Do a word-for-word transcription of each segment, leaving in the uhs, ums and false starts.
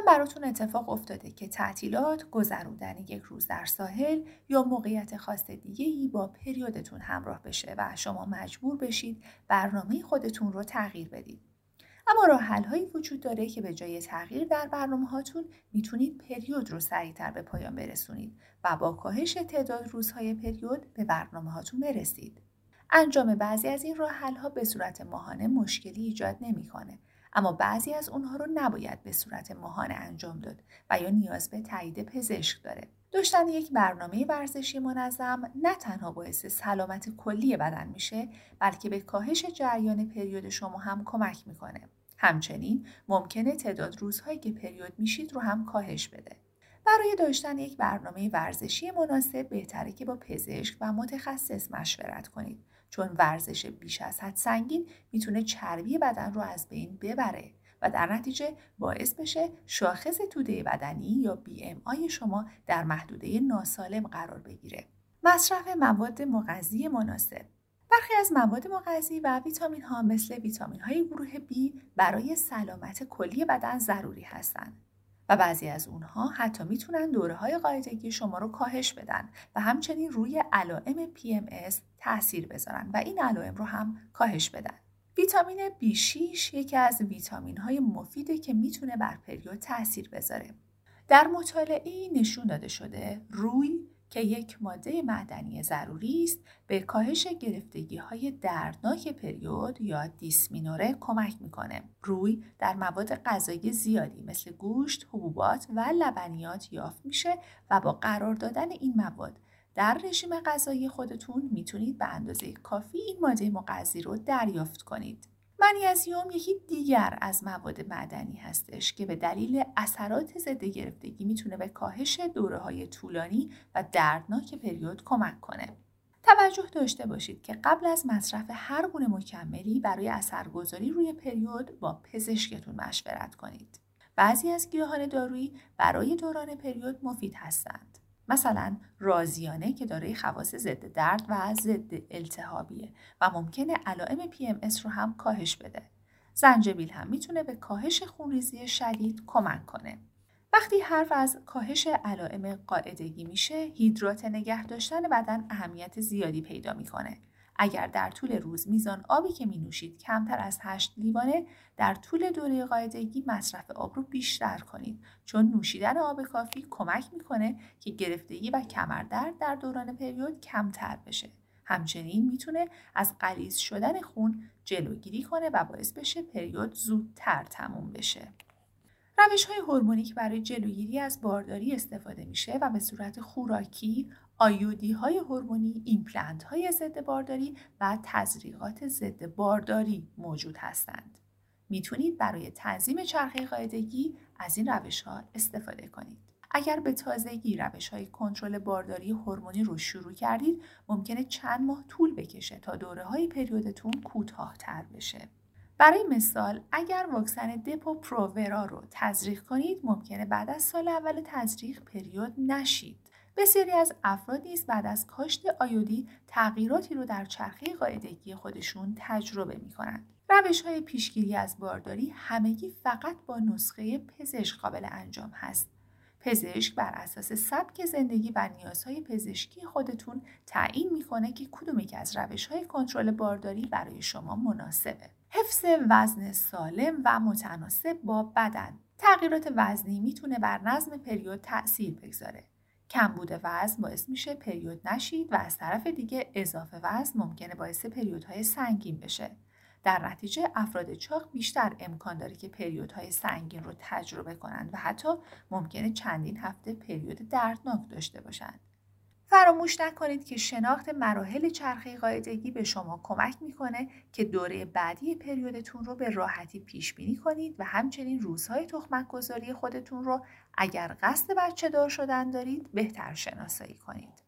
براتون اتفاق افتاده که تعطیلات، گذروندن یک روز در ساحل یا موقعیت خاص دیگه‌ای با پریودتون همراه بشه و شما مجبور بشید برنامه خودتون رو تغییر بدید. اما راه حل‌هایی وجود داره که به جای تغییر در برنامه‌هاتون میتونید پریود رو سریعتر به پایان برسونید و با کاهش تعداد روزهای پریود به برنامه‌هاتون برسید. انجام بعضی از این راه حل‌ها به صورت ماهانه مشکلی ایجاد نمی‌کنه، اما بعضی از اونها رو نباید به صورت ماهانه انجام داد و یا نیاز به تایید پزشک داره. داشتن یک برنامه ورزشی منظم نه تنها باعث سلامت کلی بدن میشه، بلکه به کاهش جریان پریود شما هم کمک میکنه. همچنین ممکنه تعداد روزهایی که پریود میشید رو هم کاهش بده. برای داشتن یک برنامه ورزشی مناسب بهتره که با پزشک و متخصص مشورت کنید، چون ورزش بیش از حد سنگین میتونه چربی بدن رو از بین ببره و در نتیجه باعث بشه شاخص توده بدنی یا بی ام آی شما در محدوده ناسالم قرار بگیره. مصرف مواد مغذی مناسب. برخی از مواد مغذی و ویتامین ها مثل ویتامین های گروه B برای سلامت کلی بدن ضروری هستند و بعضی از اونها حتی میتونن دوره های قاعدگی شما رو کاهش بدن و همچنین روی علائم پی ام اس تأثیر بذارن و این علائم رو هم کاهش بدن. ویتامین بی شش یکی از ویتامین های مفیده که میتونه بر پریود تأثیر بذاره. در مطالعه‌ای نشون داده شده روی که یک ماده معدنی ضروری است به کاهش گرفتگی‌های دردناک پریود یا دیسمینوره کمک میکنه. روی در مواد غذایی زیادی مثل گوشت، حبوبات و لبنیات یافت میشه و با قرار دادن این مواد در رژیم غذایی خودتون میتونید به اندازه کافی این ماده مغذی رو دریافت کنید. منیزیم یکی دیگر از مواد معدنی هستش که به دلیل اثرات ضد گرفتگی میتونه به کاهش دوره‌های طولانی و دردناک پریود کمک کنه. توجه داشته باشید که قبل از مصرف هر گونه مکملی برای اثرگذاری روی پریود با پزشکتون مشورت کنید. بعضی از گیاهان دارویی برای دوران پریود مفید هستند. مثلا رازیانه که دارای خواص ضد درد و ضد التهابیه و ممکنه علائم پی ام اس رو هم کاهش بده. زنجبیل هم میتونه به کاهش خونریزی شدید کمک کنه. وقتی حرف از کاهش علائم قاعدگی میشه، هیدرات نگه داشتن بدن اهمیت زیادی پیدا میکنه. اگر در طول روز میزان آبی که می نوشید کمتر از هشت لیوانه، در طول دوره قاعدگی مصرف آب رو بیشتر کنید، چون نوشیدن آب کافی کمک میکنه که گرفتگی و کمردرد در دوران پریود کمتر بشه. همچنین میتونه از غلیظ شدن خون جلوگیری کنه و باعث بشه پریود زودتر تموم بشه. روش‌های هورمونیک برای جلوگیری از بارداری استفاده میشه و به صورت خوراکی، آیودی‌های هورمونی، ایمپلنت‌های ضد بارداری و تزریقات ضد بارداری موجود هستند. میتونید برای تنظیم چرخه قاعدگی از این روش‌ها استفاده کنید. اگر به تازگی روش‌های کنترل بارداری هورمونی رو شروع کردید، ممکنه چند ماه طول بکشه تا دوره‌های پریودتون کوتاه‌تر بشه. برای مثال اگر واکسن دپو پروورا رو تزریق کنید، ممکنه بعد از سال اول تزریق پریود نشید. بسیاری از افراد نیز بعد از کاشت آیودی تغییراتی رو در چرخه قاعدگی خودشون تجربه می‌کنند. روش‌های پیشگیری از بارداری همگی فقط با نسخه پزشک قابل انجام هست. پزشک بر اساس سبک زندگی و نیازهای پزشکی خودتون تعیین میکنه که کدوم یک از روش‌های کنترل بارداری برای شما مناسبه. حفظ وزن سالم و متناسب با بدن. تغییرات وزنی میتونه بر نظم پریود تأثیر بگذاره. کمبود وزن باعث میشه پریود نشید و از طرف دیگه اضافه وزن ممکنه باعث پریودهای سنگین بشه. در نتیجه افراد چاق بیشتر امکان داره که پریودهای سنگین رو تجربه کنند و حتی ممکنه چندین هفته پریود دردناک داشته باشند. فراموش نکنید که شناخت مراحل چرخه قاعدگی به شما کمک میکنه که دوره بعدی پریودتون رو به راحتی پیش بینی کنید و همچنین روزهای تخمک گذاری خودتون رو اگر قصد بچه دار شدن دارید بهتر شناسایی کنید.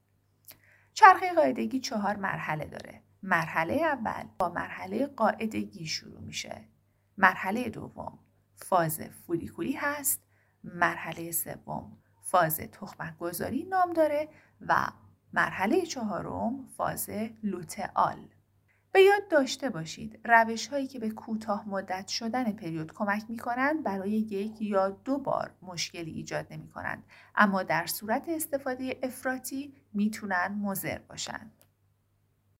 چرخه قاعدگی چهار مرحله داره. مرحله اول با مرحله قاعدگی شروع میشه. مرحله دوم فاز فولیکولی هست. مرحله سوم فاز تخمک گذاری نام داره و مرحله چهارم فاز لوتئال. به یاد داشته باشید روش هایی که به کوتاه مدت شدن پریود کمک می کنند برای یک یا دو بار مشکلی ایجاد نمی کنند، اما در صورت استفاده افراطی می تونن مضر باشند.